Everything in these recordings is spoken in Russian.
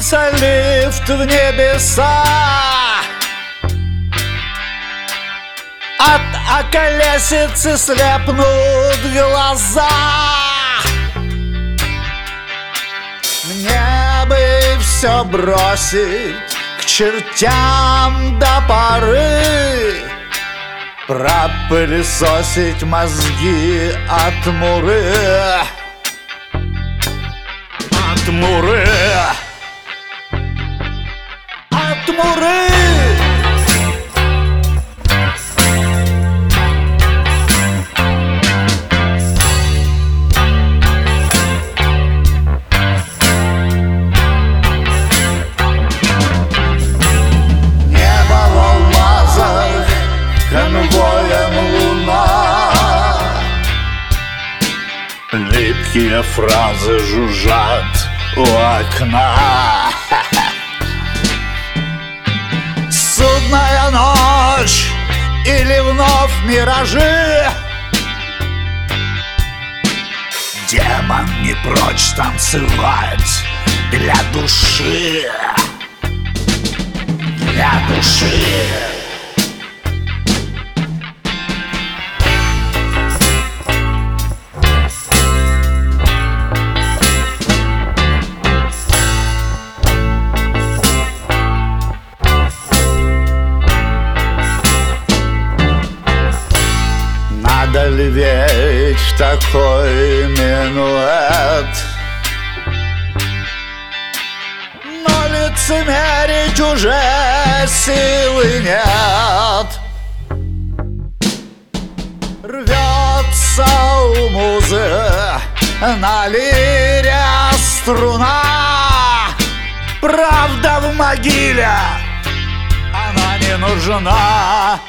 Спустится лифт в небеса, от околесицы слепнут глаза. Мне бы все бросить к чертям до поры, пропылесосить мозги от муры. От муры. От муры. Липкие фразы жужжат у окна. Судная ночь или вновь миражи. Демон не прочь танцевать для души. Для души. Надо ли верить в такой минуэт? Но лицемерить уже силы нет. Рвется у музы на лире струна. Правда в могиле, она не нужна.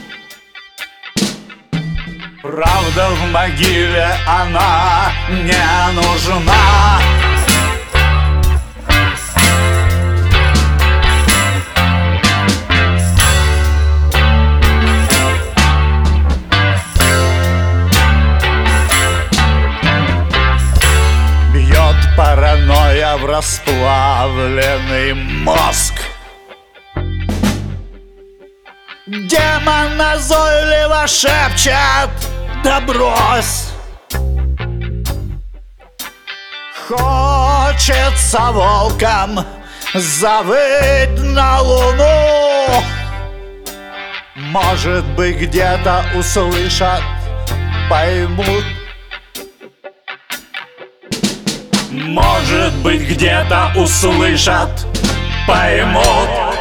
Правда в могиле, она не нужна. Бьет паранойя в расплавленный мозг. Демон назойливо шепчет: да брось. Хочется волком завыть на луну. Может быть, где-то услышат, поймут. Может быть, где-то услышат, поймут.